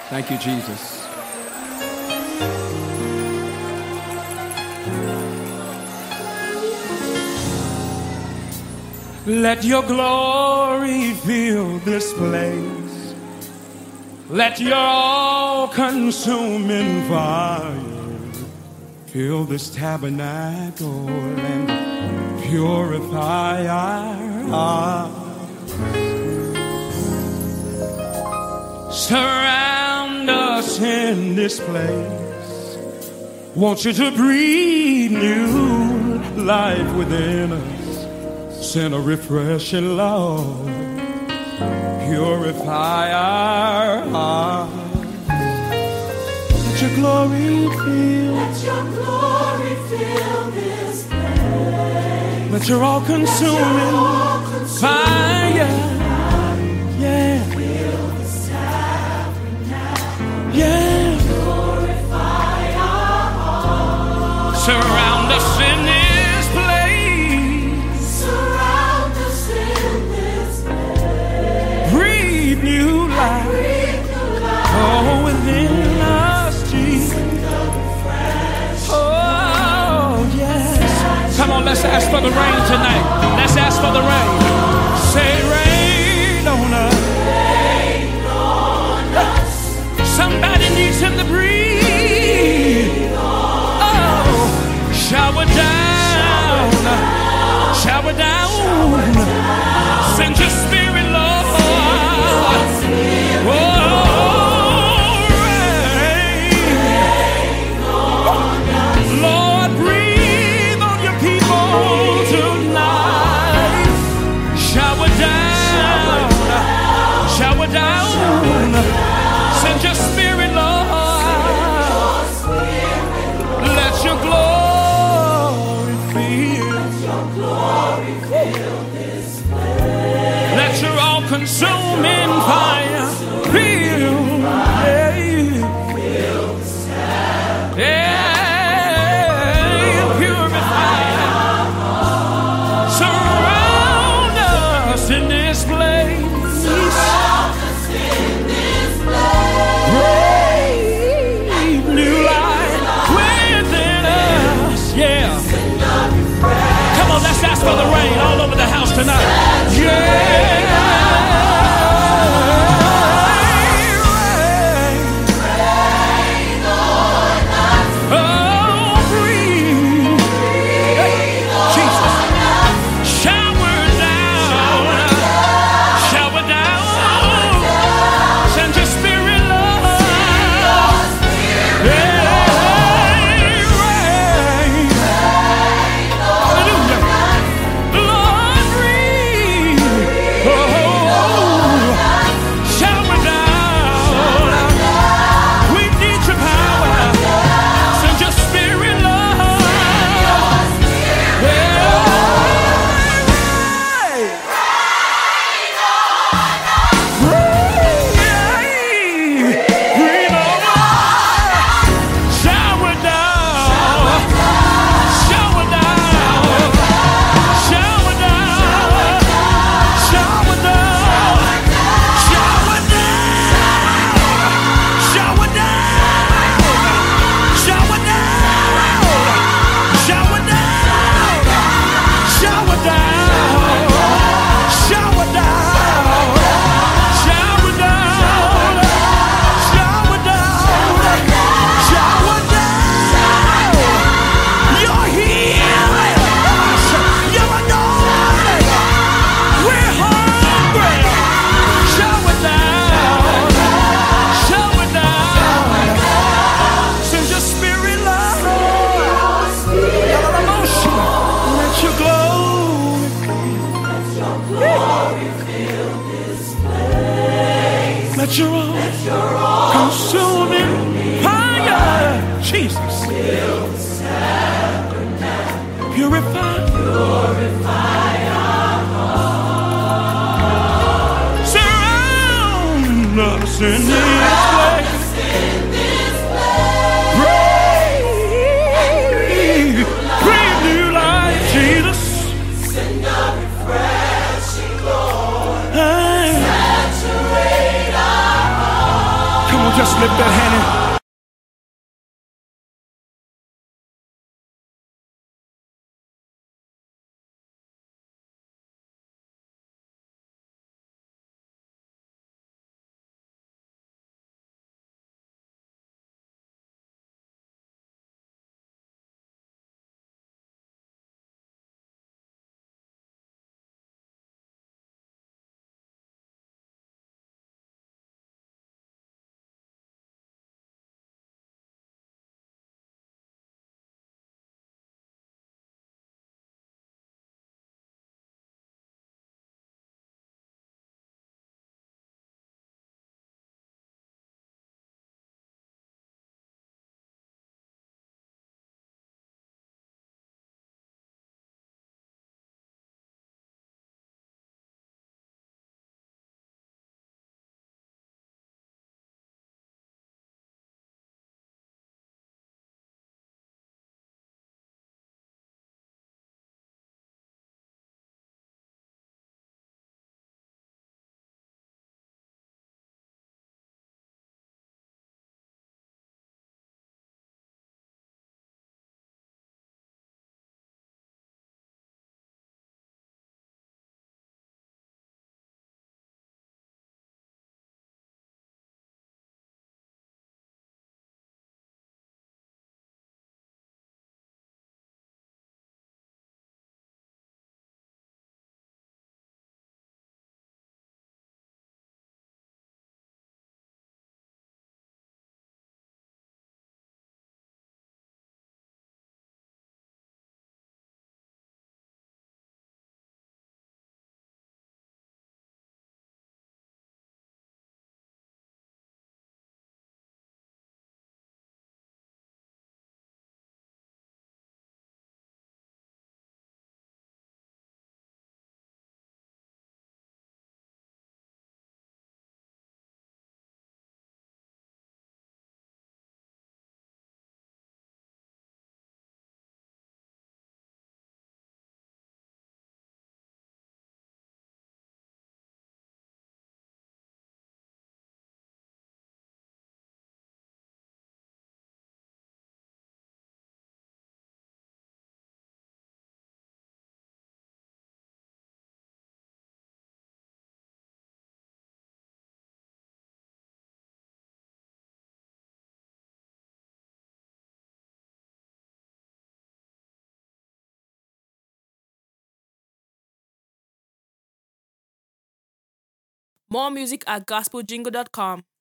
Thank you, Jesus. Let your glory fill this place. Let your all-consuming fire fill this tabernacle and purify our hearts. Surround us in this place. Want you to breathe new life within us. Send a refreshing love, purify our hearts. Let your glory fill. Let your glory fill this place. Let your all-consuming fire, yeah, Fill this tabernacle. yeah. Purify our hearts. Surround us in this place. Surround us in this place. Breathe new life. Breathe new life. Oh, within us, Jesus. Oh, yes. Come on, let's ask for the rain tonight. Let's ask for the rain. Say rain on us. Rain on us. Somebody needs him to breathe. Oh, shower down. Shower down. Send your spirit, Lord. Oh, rain. Lord, breathe on your people tonight. Shower down. Shower down. Send your spirit, Lord. Let your glory fill. Let your all-consuming fire fill. Yeah, purify. Surround us in this place. Breathe new life within us. Yeah. Come on, let's ask for the rain all over the house tonight. Yeah. Let your all-consuming fire, Jesus, purify our hearts. Surround us in this place. Breathe new life, Jesus. Send a refreshing, Lord. Hey. Saturate our hearts. Come on, Just lift that hand and More music at gospeljingle.com.